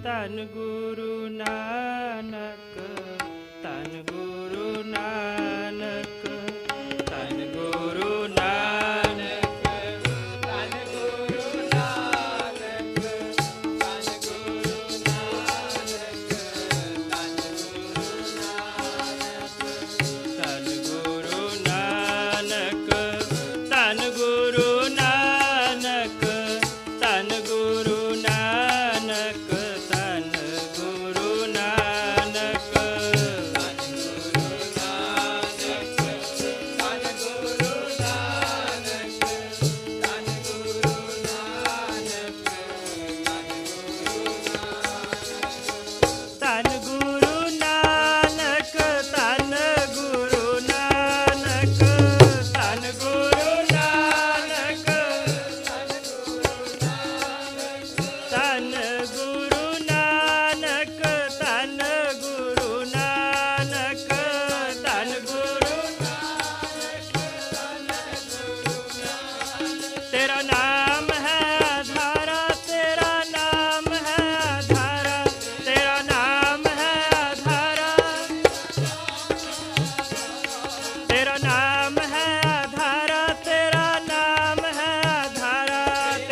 ਧੰਨ ਗੁਰੂ ਨਾਨਕ, ਧੰਨ ਗੁਰੂ ਨਾਨਕ, ਧੰਨ ਗੁਰੂ ਨਾਨਕ, ਧੰਨ ਗੁਰੂ ਨਾਨਕ, ਧੰਨ ਗੁਰੂ ਨਾਨਕ, ਧੰਨ ਗੁਰੂ ਨਾਨਕ, ਧੰਨ ਗੁਰੂ ਨਾਨਕ, ਧੰਨ ਗੁਰੂ ਨਾਨਕ, ਧੰਨ ਗੁਰੂ ਨਾਨਕ, ਧੰਨ ਗੁਰੂ ਨਾਨਕ, ਧੰਨ ਗੁਰੂ ਨਾਨਕ, ਧੰਨ ਗੁਰੂ ਨਾਨਕ, ਧੰਨ ਗੁਰੂ ਨਾਨਕ, ਧੰਨ ਗੁਰੂ ਨਾਨਕ, ਧੰਨ ਗੁਰੂ ਤੇਰਾ ਨਾਮ ਹੈ ਆਧਾਰਾ, ਤੇਰਾ ਨਾਮ ਹੈ ਆਧਾਰਾ, ਤੇਰਾ ਨਾਮ ਹੈ ਆਧਾਰਾ, ਤੇਰਾ ਨਾਮ ਹੈ ਆਧਾਰਾ, ਤੇਰਾ ਨਾਮ ਹੈ ਆਧਾਰਾ,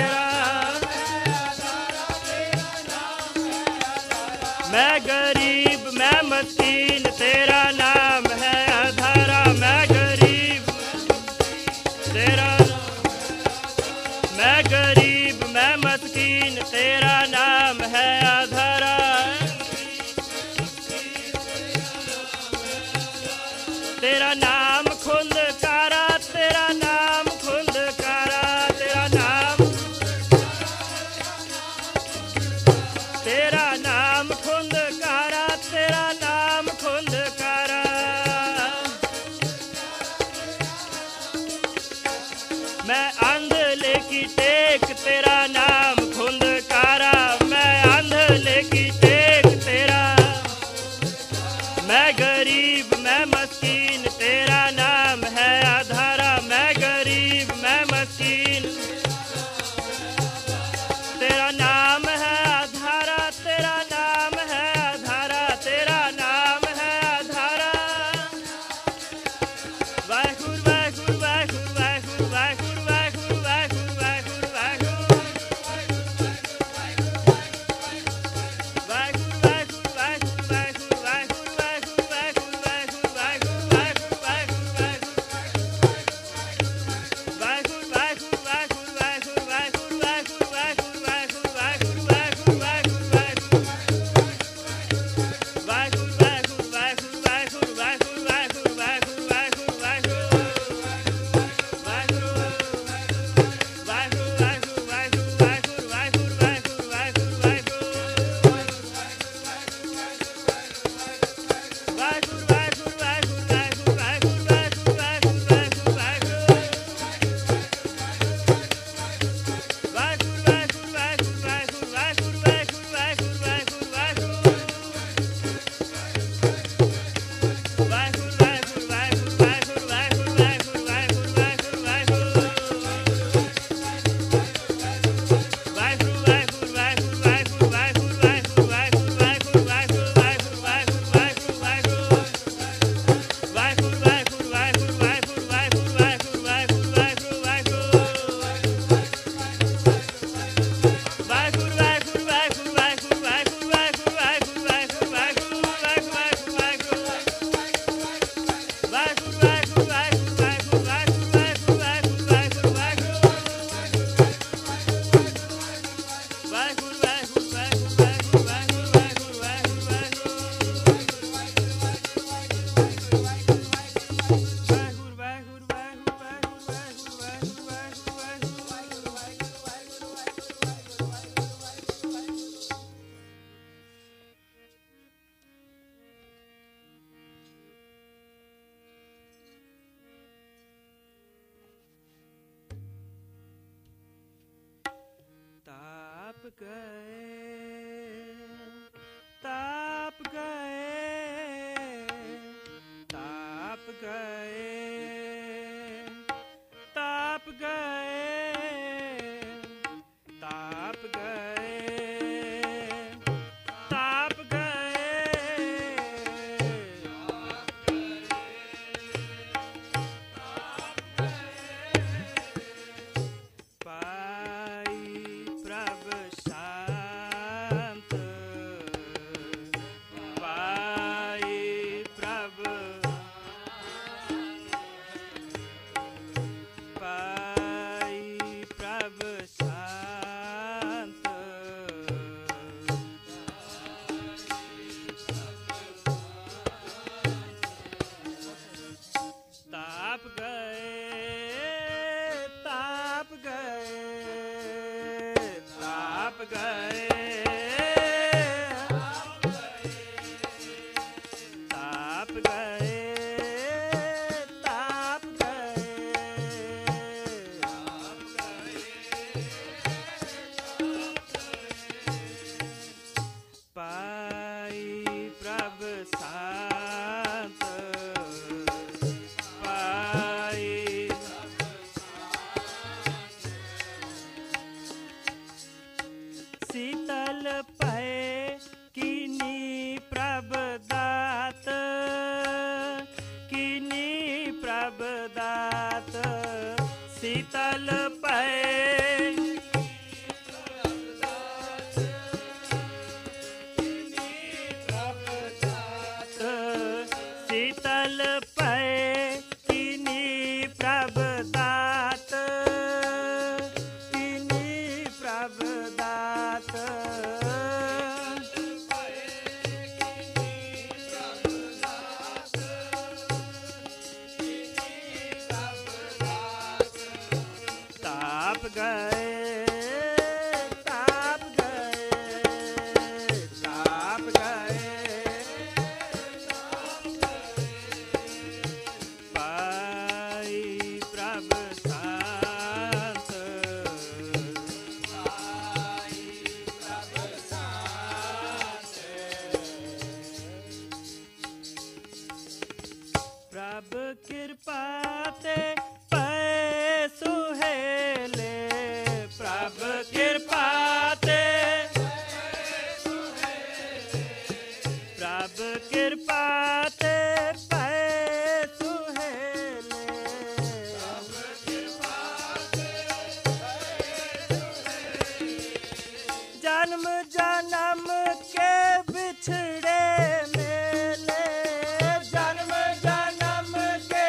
ਮੈਂ ਗਰੀਬ ਮੈਂ ਮਸਕੀਨ, ਤੇਰਾ ਨਾਮ ਹੈ ਆਧਾਰਾ, ਮੈਂ ਗਰੀਬ ਤੇਰਾ, ਮੈਂ ਗਰੀਬ ਮੈਂ ਮਸਕੀਨ, ਤੇਰਾ ਨਾਮ ਹੈ ਆਧਾਰਾ, ਤੇਰਾ ਨਾਮ ਖੁੰਦਕਾਰਾ, ਤੇਰਾ ਨਾਮ ਖੁੰਦਕਾਰਾ, ਤੇਰਾ ਨਾਮ, ਤੇਰਾ ਨਾਮ ਖੁੰਦਕਾਰਾ, ਤੇਰਾ ਨਾਮ ਖੁੰਦਕਾਰਾ, ਮੈਂ ਅੰਧਲੇ ਕੀ ਟੇਕ, ਤੇਰਾ ਨਾਮ ਖੁੰਦਕਾਰਾ, ਮੈਂ ਅੰਧਲੇ ਕੀ ਟੇਕ ਤੇਰਾ, ਮੈਂ ਗਰੀਬ ਮੈਂ ਮਸਕੀਨ, ਤੇਰਾ ਨਾਮ ਹੈ ਆਧਾਰਾ, ਮੈਂ ਗਰੀਬ ਮੈਂ ਮਸਕੀਨ, ਤੇਰਾ ਨਾਮ ਹੈ ਆਧਾਰਾ, ਤੇਰਾ ਨਾਮ ਹੈ ਆਧਾਰਾ, ਤੇਰਾ ਨਾਮ ਹੈ ਆਧਾਰਾ, ਵਾਹਿਗੁਰੂ ਵਾਹਿਗੁਰੂ ਵਾਹਿਗੁਰੂ ਵਾਹਿਗੁਰੂ ਵਾਹਿਗੁਰੂ ਵਾਹਿਗੁਰੂ ਵਾਹਿਗੁਰੂ ਵਾਹਿਗੁਰੂ ਵਾਹਿਗੁਰੂ ताप गए, ताप गए, ताप गए, ताप गए, ताप गए, पए कीनी प्रभ दात, कीनी प्रभ दात शीतल पए, शीतल पए कीनी प्रभ दात, कीनी प्रभ दात ताप गए, ताप गए, ताप गए, पाई प्रभ शांत, पाई प्रभ शांत, प्रभ कृपा ते पए सुहेले, प्रभ कृपा ते, प्रभ कृपा ते पए सुहेले, जन्म जन्म के बिछड़े मेले, जन्म जन्म के,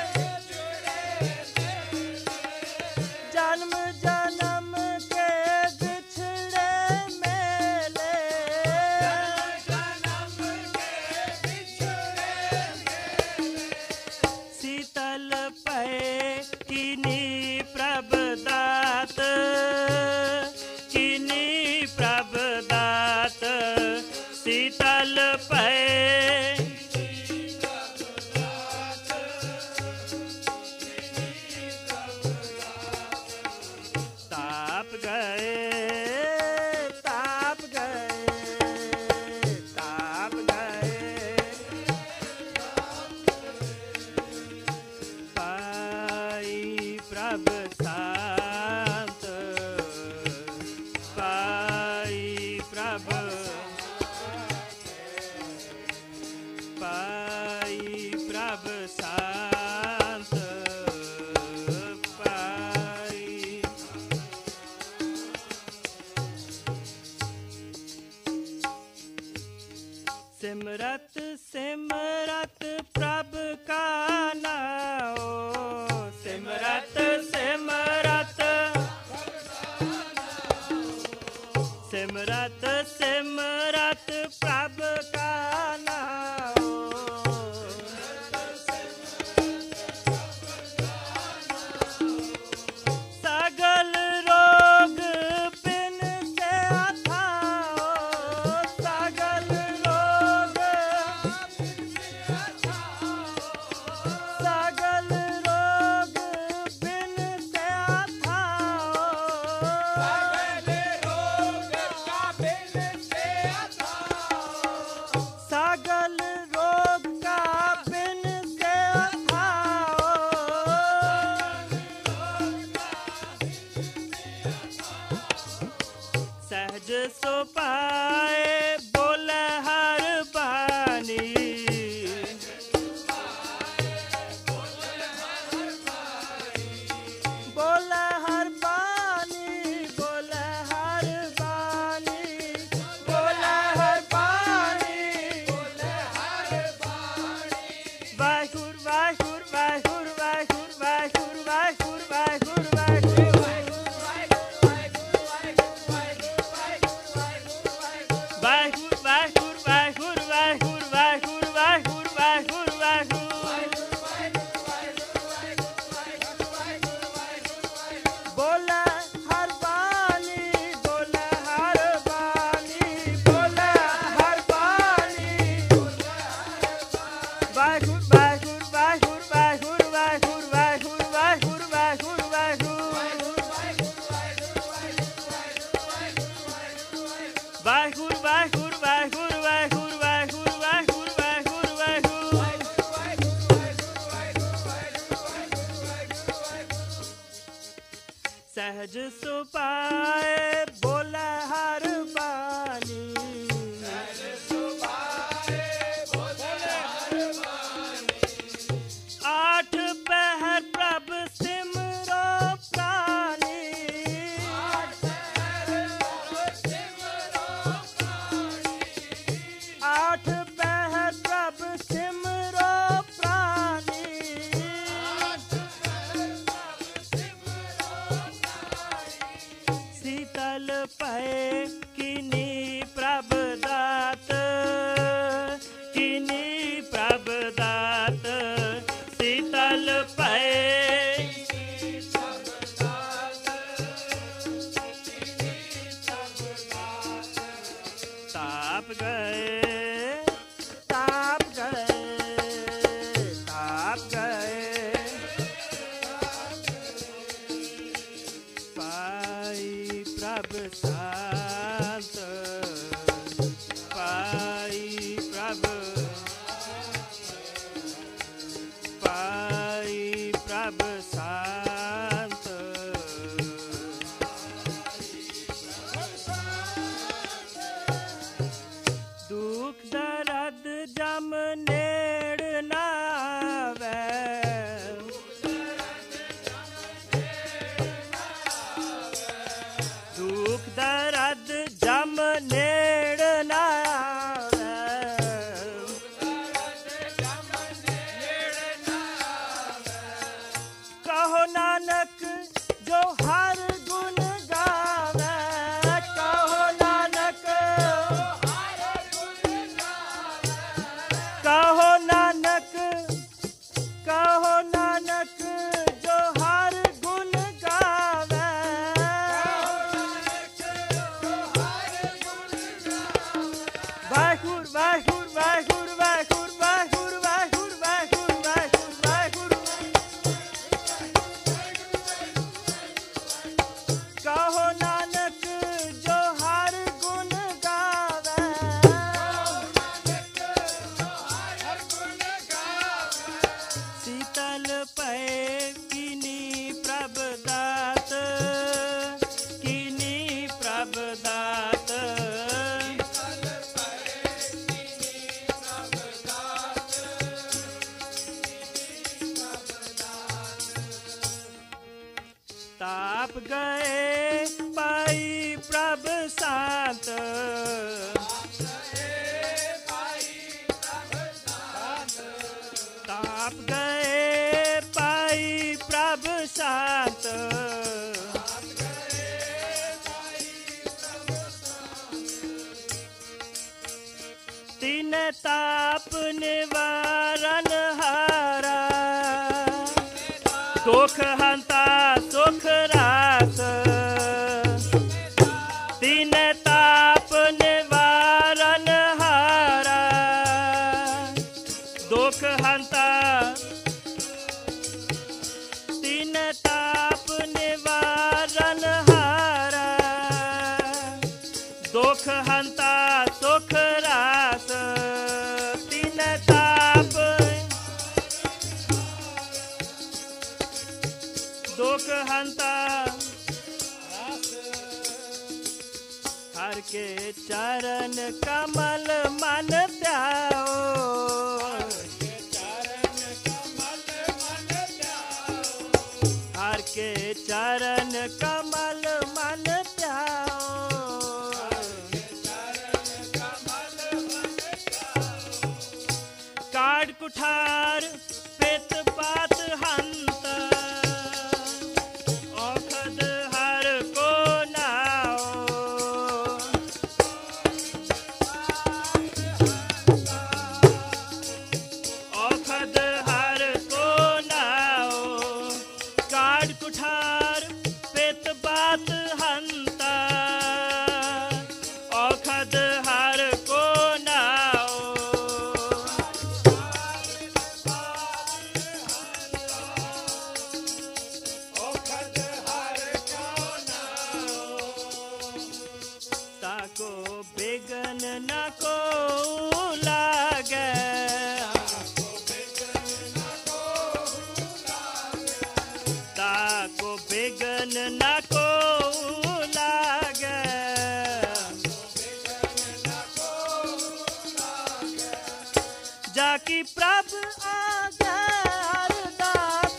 जन्म जन्म के बिछड़े मेले, शीतल पए कीनी प्रभ दात, कीनी प्रभ दात शीतल पए, ताप गए, ताप गए, ताप गए, पाई प्रभ शांत, पाई प्रभ, पाई प्रभ शांत, पाई सिमरत सिमरत प्रभ का नाओ, सिमरत सिमरत, सिमरत सिमरत प्रभ का नाओ, सगल रोग बिन से अथाओ, सगल रोग, सगल रोग बिन से अथाओ, सगल रोग का बिन से अथाओ, सहज सो पाए बोले हर बानी, बोले हर बानी, बोले हर बानी, बोले हर बानी, वाहिगुर वाहिगुर वाहिगुर वाहिगुर वाहिगुर वाहिगुर वाहिगुर वाहिगुर, वाहिगुर वाहिगुर वाहिगुर वाहिगुर वाहिगुर वाहिगुर वाहिगुर वाहिगुर, बोला हर बानी, बोला हर बानी, बोला हर बानी, वाहिगुर वाहिगुर वाहिगुर वाहिगुर वाहिगुर वाहिगुर वाहिगुर वाहिगुर वाहिगुर, वाहिगुर वाहिगुर वाहिगुर वाहिगुर वाहिगुर वाहिगुर वाहिगुर वाहिगुर, सहज सुपाए बोला हर बानी, ताप गए, ताप गए, ताप गए। पाई प्रभु शांत, पाई प्रभु, पाई प्रभु शांत। दुख दर्द जम नेड़ ना आवे, दुख दर्द जम नेड़ ना आवे। कहो नानक जो हर गुण गावे, कहो नानक, कहो नानक, कहो नानक जो हर गुण गावे। वाहिगुरू वाहिगुरू वाहिगुरू वाहिगुरू वाहिगुरू वाहिगुरू वाहिगुरू वाहिगुरू वाहिगुरू। कहो नानक जो हर गुण गावे, शीतल पै कीनी प्रभ दात, कीनी प्रभ दात। ताप गए पाई प्रभ शांत, ताप गए पाई प्रभ शांत। तीन ताप निवारण हारा, दुख हंता सुख रास। तीन ताप निवारण हारा, दुख हंता, तीन ताप निवारण हारा, दुख हंता सुख रास। तीन ताप, दुख हंता, हर के चरण कमल मन त्याओ, हर के चरण कमल मन त्याओ। काट कुठार पित पात हंत, औखद हर को नाओ। औखद हर को नाओ, काट कुठार पित पात हंता, औखद हर को नाओ। ताको बिगन न को लागे, ताको बिगन न को लागे। जाकी प्रभ आगे अरदास,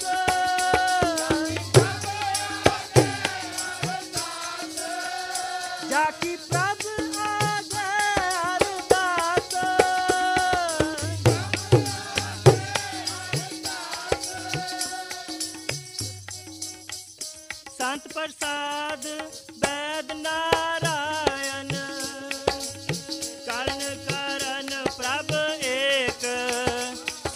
जाकी प्रभ आगे अरदास। संत प्रसाद वैद नारायण, कर्ण करण प्रभ एक।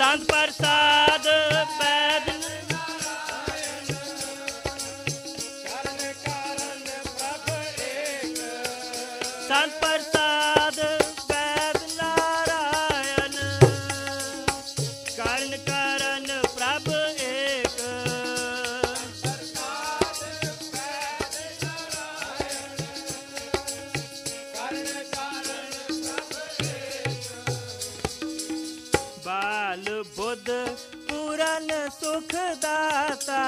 बाल बुध पूरन सुख दाता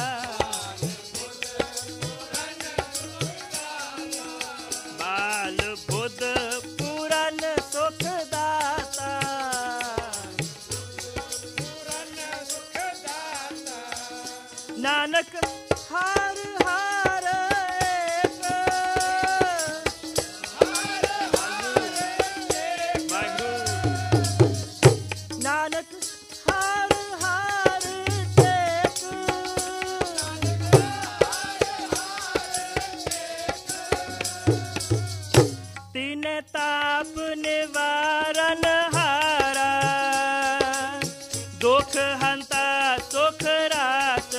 बाल बुध पूरन सुख दाता नानक हर हर एक नानक हर हर एक तीन ताप निवारण हारा दुख हंता सुख रात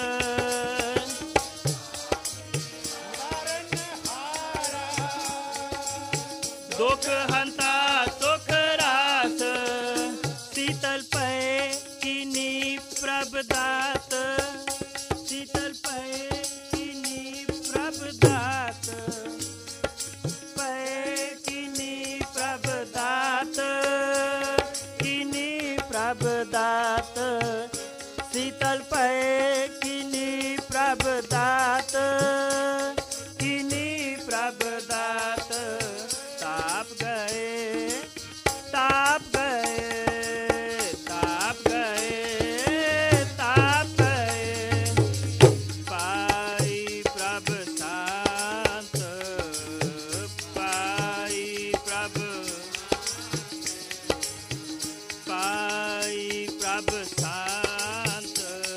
दुख हंता सुख रात शीतल पै कीनी प्रभ दात शीतल पै कीनी प्रभ दात पै कीनी प्रभ दात कीनी प्रभ दात शीतल पै कीनी प्रभ दात कीनी प्रभ दात ताप गए ताप गए ताप गए ताप गए पाई प्रभ शांत पाई प्रभ शांत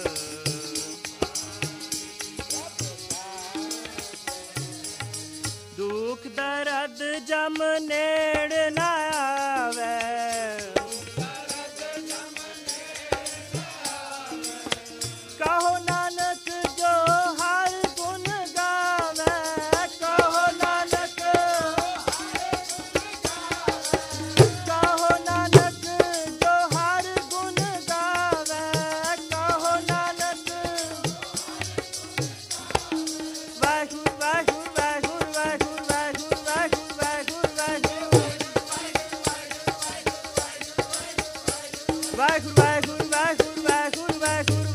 दुख दर्द जम नेड़ न आवे कहो नानक जो हर गुण गावे कहो नानक जो हर गुण गावे कहो नानक वाहिगुरू वाहिगुरू वाहिगुरू वाहिगुरू वाहिगुरू वाहिगुरू वाहिगुरू वाहिगुरू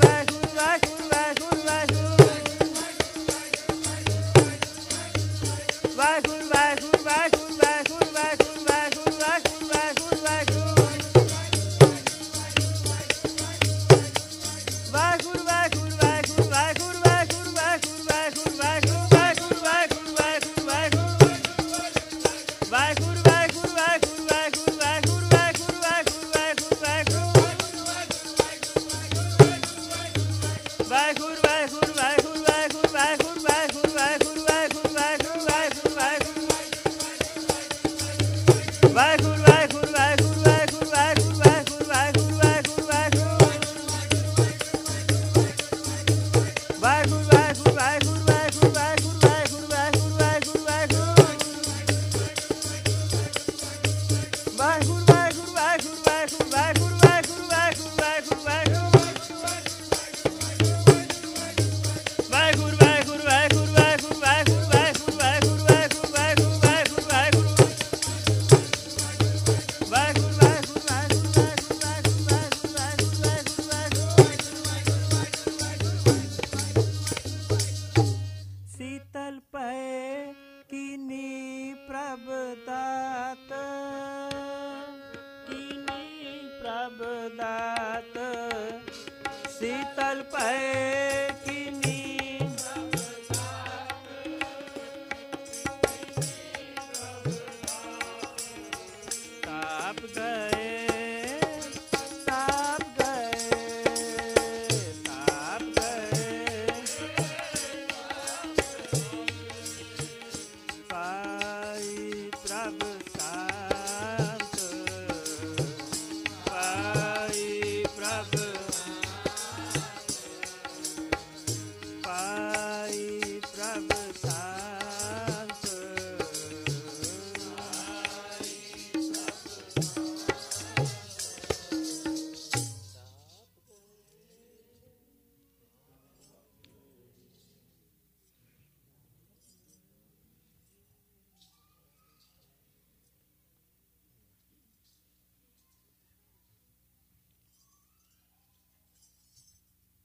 शीतल पै कीनी ताप गए ताप गए ताप गए पाई प्रभ शांत पाई प्रभ शांत